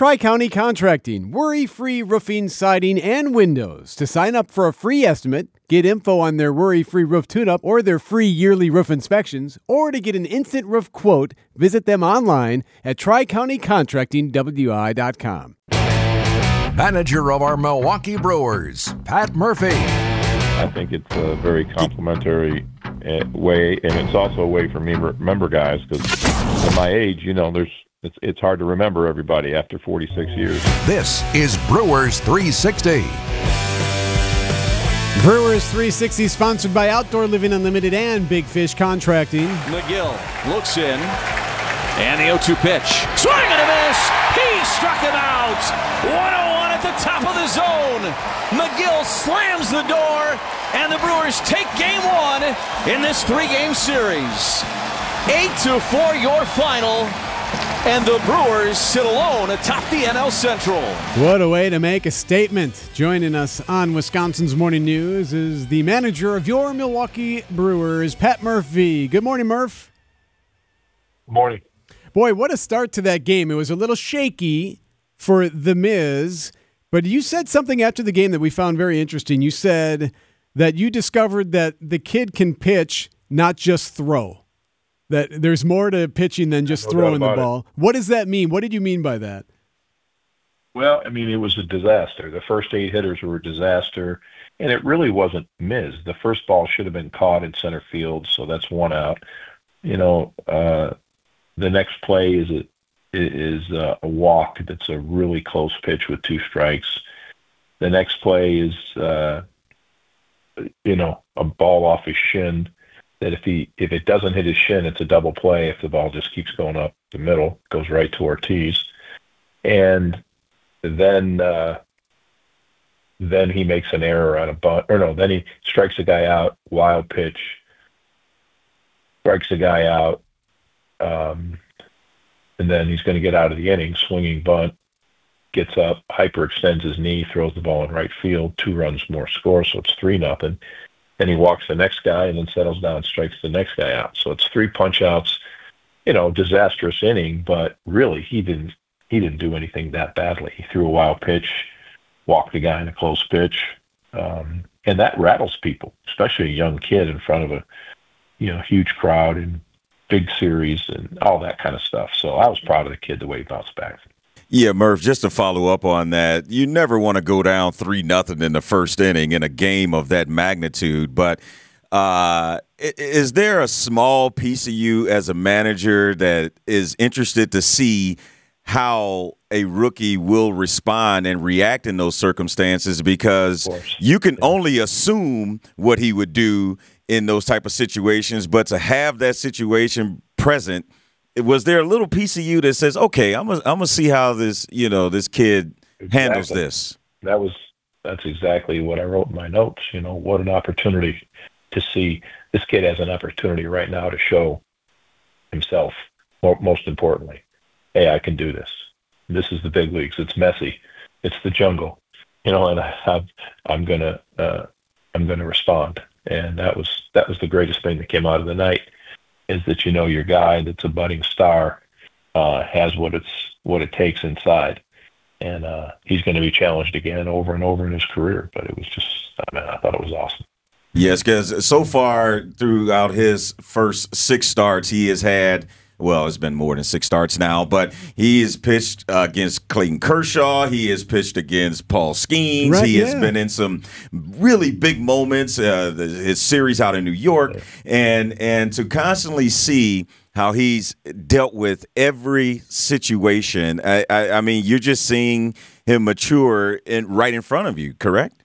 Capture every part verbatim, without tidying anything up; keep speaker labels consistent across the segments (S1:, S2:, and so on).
S1: Tri-County Contracting, worry-free roofing, siding, and windows. To sign up for a free estimate, get info on their worry-free roof tune-up or their free yearly roof inspections, or to get an instant roof quote, visit them online at tri county contracting w i dot com.
S2: Manager of our Milwaukee Brewers, Pat Murphy.
S3: I think it's a very complimentary uh, way, and it's also a way for me to remember guys, because at my age, you know, there's It's it's hard to remember everybody after forty-six years.
S2: This is Brewers three sixty.
S1: Brewers three sixty, sponsored by Outdoor Living Unlimited and Big Fish Contracting.
S4: McGill looks in, and the oh two pitch. Swing and a miss! He struck him out! one oh one at the top of the zone. McGill slams the door, and the Brewers take game one in this three-game series. eight to four your final. And the Brewers sit alone atop the N L Central.
S1: What a way to make a statement. Joining us on Wisconsin's Morning News is the manager of your Milwaukee Brewers, Pat Murphy. Good morning, Murph.
S3: Morning.
S1: Boy, what a start to that game. It was a little shaky for The Miz, but you said something after the game that we found very interesting. You said that you discovered that the kid can pitch, not just throw. That there's more to pitching than just
S3: no
S1: throwing the
S3: doubt about
S1: ball.
S3: it.
S1: What does that mean? What did you mean by that?
S3: Well, I mean, it was a disaster. The first eight hitters were a disaster, and it really wasn't Miz. The first ball should have been caught in center field, so that's one out. You know, uh, the next play is a, is a, a walk that's a really close pitch with two strikes. The next play is, uh, you know, a ball off his shin. That if he if it doesn't hit his shin, it's a double play. If the ball just keeps going up the middle, goes right to Ortiz, and then uh, then he makes an error on a bunt, or no, then he strikes a guy out, wild pitch, strikes a guy out, um, and then he's going to get out of the inning, swinging bunt, gets up, hyperextends his knee, throws the ball in right field, two runs more score, so it's three nothing. Then he walks the next guy and then settles down and strikes the next guy out. So it's three punch outs, you know, disastrous inning, but really he didn't he didn't do anything that badly. He threw a wild pitch, walked a guy in a close pitch, um, and that rattles people, especially a young kid in front of a you know huge crowd and big series and all that kind of stuff. So I was proud of the kid the way he bounced back.
S5: Yeah, Murph, just to follow up on that, you never want to go down three nothing in the first inning in a game of that magnitude. But uh, is there a small piece of you as a manager that is interested to see how a rookie will respond and react in those circumstances? Because you can only assume what he would do in those type of situations, but to have that situation present, was there a little piece of you that says, "Okay, I'm gonna, I'm gonna see how this, you know, this kid
S3: Exactly.
S5: handles this"?
S3: That was that's exactly what I wrote in my notes. You know, what an opportunity to see this kid has an opportunity right now to show himself. Most importantly, hey, I can do this. This is the big leagues. It's messy. It's the jungle. You know, and I have, I'm gonna uh, I'm gonna respond. And that was that was the greatest thing that came out of the night. Is that you know your guy that's a budding star uh, has what it's what it takes inside, and uh, he's going to be challenged again over and over in his career. But it was just, I mean, I thought it was awesome.
S5: Yes, because so far throughout his first six starts, he has had. Well, it's been more than six starts now, but he has pitched uh, against Clayton Kershaw. He has pitched against Paul Skeens.
S1: Right,
S5: he
S1: yeah.
S5: has been in some really big moments, uh, the, his series out in New York. And, and to constantly see how he's dealt with every situation, I, I, I mean, you're just seeing him mature in, right in front of you, correct?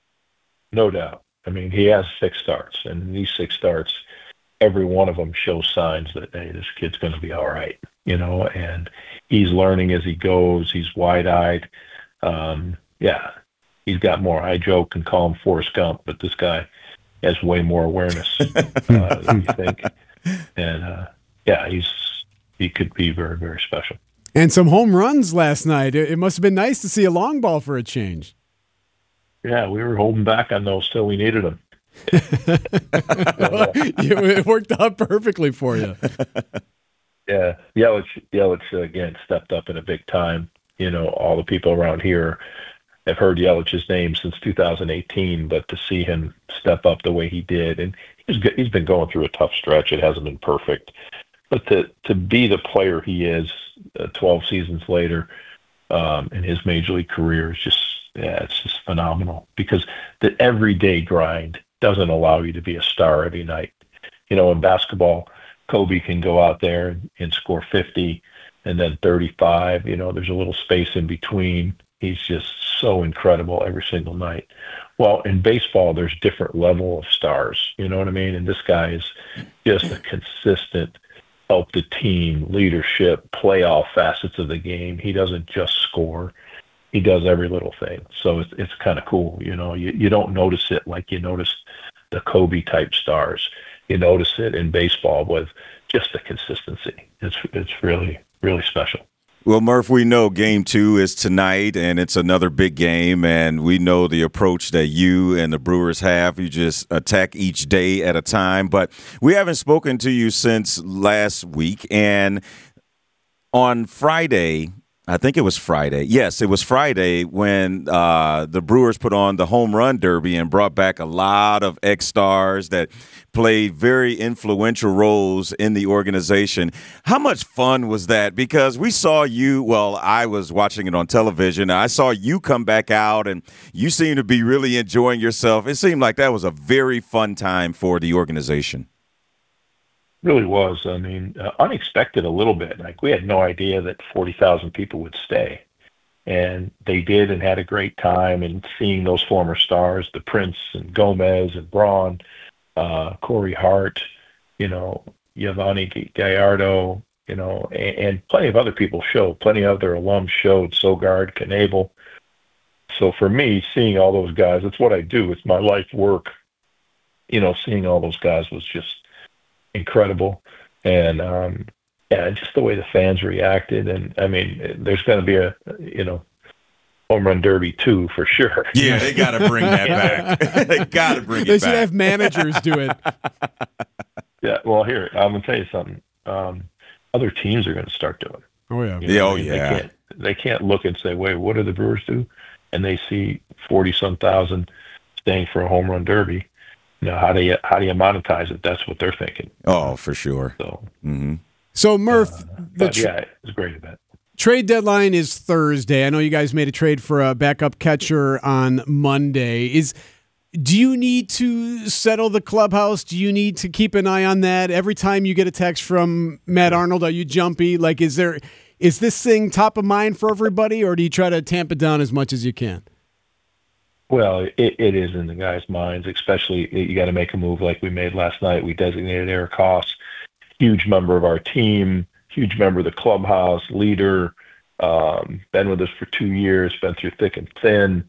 S3: No doubt. I mean, he has six starts, and these six starts, every one of them shows signs that, hey, this kid's going to be all right, you know, and he's learning as he goes. He's wide-eyed. Um, yeah, he's got more. I joke and call him Forrest Gump, but this guy has way more awareness uh, than you think. And, uh, yeah, he's he could be very, very special.
S1: And some home runs last night. It it must have been nice to see a long ball for a change.
S3: Yeah, we were holding back on those till we needed them.
S1: It worked out perfectly for you.
S3: Yeah, Yelich, Yelich uh, again stepped up in a big time. you know, all the people around here have heard Yelich's name since two thousand eighteen, but to see him step up the way he did, and he's he's been going through a tough stretch. It hasn't been perfect, but to to be the player he is uh, twelve seasons later um, in his major league career is just yeah, it's just phenomenal, because the everyday grind doesn't allow you to be a star every night. You know, in basketball, Kobe can go out there and, and score fifty and then thirty-five. You know, there's a little space in between. He's just so incredible every single night. Well, in baseball, there's different level of stars. You know what I mean? And this guy is just a consistent help the team, leadership, playoff facets of the game. He doesn't just score. He does every little thing. So it's it's kind of cool. You know, you, you don't notice it like you notice the Kobe type stars. You notice it in baseball with just the consistency. It's it's really, really special.
S5: Well, Murph, we know game two is tonight, and it's another big game, and we know the approach that you and the Brewers have. You just attack each day at a time, but we haven't spoken to you since last week, and on Friday, I think it was Friday. Yes, it was Friday when uh, the Brewers put on the home run derby and brought back a lot of ex-stars that played very influential roles in the organization. How much fun was that? Because we saw you, well, I was watching it on television. I saw you come back out, and you seemed to be really enjoying yourself. It seemed like that was a very fun time for the organization.
S3: Really was. I mean, uh, unexpected a little bit. Like, we had no idea that forty thousand people would stay. And they did, and had a great time. And seeing those former stars, the Prince and Gomez and Braun, uh, Corey Hart, you know, Giovanni Gallardo, you know, and, and plenty of other people showed. Plenty of other alums showed, Sogard, Knebel. So for me, seeing all those guys, it's what I do. It's my life work. You know, seeing all those guys was just incredible. And um yeah, just the way the fans reacted. And I mean, there's going to be a, you know, home run derby too, for sure.
S5: Yeah, they got to bring that back. They got to bring it
S1: They
S5: back.
S1: should have managers do it.
S3: Yeah, well, here, I'm going to tell you something. Um, other teams are going to start doing it.
S1: Oh, yeah.
S3: You know
S5: Yeah,
S3: what
S5: oh,
S3: I mean?
S5: yeah.
S3: They can't, they can't look and say, wait, what do the Brewers do? And they see forty-some thousand staying for a home run derby. You know, how do you, how do you monetize it? That's what they're thinking.
S5: Oh, for sure.
S3: So,
S5: Mm-hmm.
S1: So, Murph,
S3: uh,
S1: the
S3: but
S1: tr-
S3: yeah, it's a great event.
S1: trade deadline is Thursday. I know you guys made a trade for a backup catcher on Monday. Is do you need to settle the clubhouse? Do you need to keep an eye on that? Every time you get a text from Matt Arnold, are you jumpy? Like, is there is this thing top of mind for everybody, or do you try to tamp it down as much as you can?
S3: Well, it, it is in the guys' minds, especially you got to make a move like we made last night. We designated Eric Haas, huge member of our team, huge member of the clubhouse, leader, um, been with us for two years, been through thick and thin.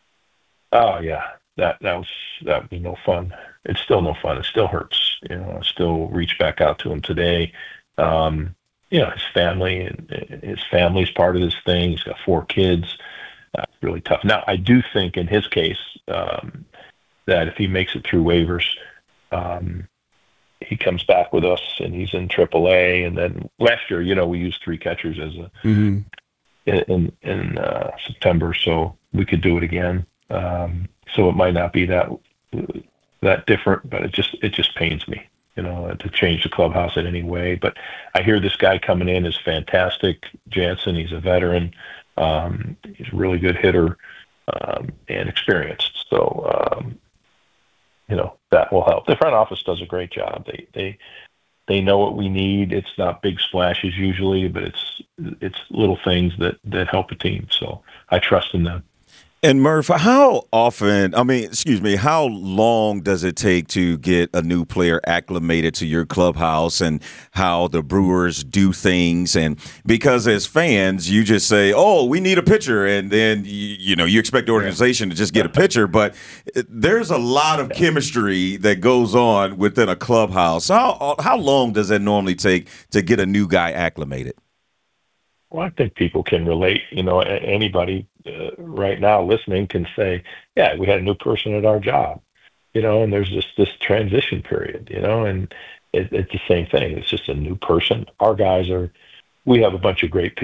S3: Oh yeah, that that was that was no fun. It's still no fun. It still hurts. You know, I still reach back out to him today. Um, you know, his family and his family's part of this thing. He's got four kids. That's really tough. Now, I do think in his case um, that if he makes it through waivers, um, he comes back with us and he's in triple A. And then last year, you know, we used three catchers as a
S1: Mm-hmm.
S3: in in, in uh, September, so we could do it again. Um, so it might not be that that different, but it just it just pains me, you know, to change the clubhouse in any way. But I hear this guy coming in is fantastic, Jansen. He's a veteran. Um, he's a really good hitter um, and experienced. So, um, you know, that will help. The front office does a great job. They they they know what we need. It's not big splashes usually, but it's it's little things that, that help a team. So I trust in them.
S5: And Murph, how often, I mean, excuse me, how long does it take to get a new player acclimated to your clubhouse and how the Brewers do things? And because as fans, you just say, oh, we need a pitcher. And then, you, you know, you expect the organization to just get a pitcher. But there's a lot of chemistry that goes on within a clubhouse. How, how long does it normally take to get a new guy acclimated?
S3: Well, I think people can relate. You know, anybody uh, right now listening can say, yeah, we had a new person at our job, you know, and there's just this transition period, you know, and it, it's the same thing. It's just a new person. Our guys are, we have a bunch of great people.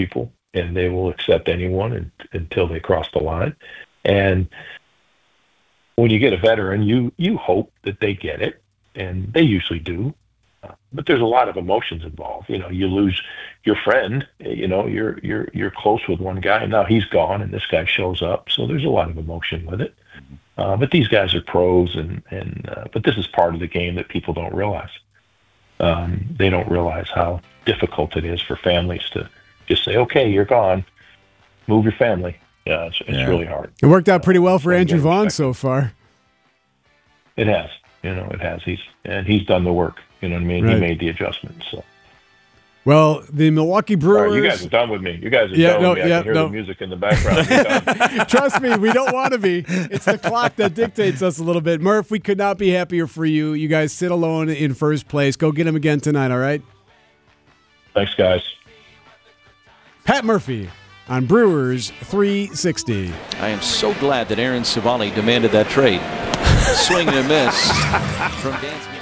S3: and they will accept anyone in, until they cross the line. And when you get a veteran, you you hope that they get it, and they usually do. Uh, but there's a lot of emotions involved. You know, you lose your friend. You know, you're you're you're close with one guy, and now he's gone, and this guy shows up. So there's a lot of emotion with it. Uh, but these guys are pros, and and uh, but this is part of the game that people don't realize. Um, they don't realize how difficult it is for families to just say, "Okay, you're gone. Move your family." Yeah, it's, it's
S5: Yeah.
S3: really hard.
S1: It worked out pretty well for
S3: Uh,
S1: Andrew
S3: get
S1: Vaughn
S3: respect.
S1: so far.
S3: It has, you know, it has. He's and he's done the work. You know what I mean?
S1: Right.
S3: He made the adjustments. So.
S1: Well, the Milwaukee
S3: All
S1: Brewers.
S3: right, you guys are done with me. You guys are
S1: Yeah,
S3: done
S1: no,
S3: with me. I
S1: yeah,
S3: can hear
S1: no.
S3: the music in the background. You're done.
S1: Trust me, we don't want to be. It's the clock that dictates us a little bit. Murph, we could not be happier for you. You guys sit alone in first place. Go get him again tonight, all right?
S3: Thanks, guys.
S1: Pat Murphy on Brewers three sixty.
S4: I am so glad that Aaron Savali demanded that trade. Swing and a miss from Dan Smith.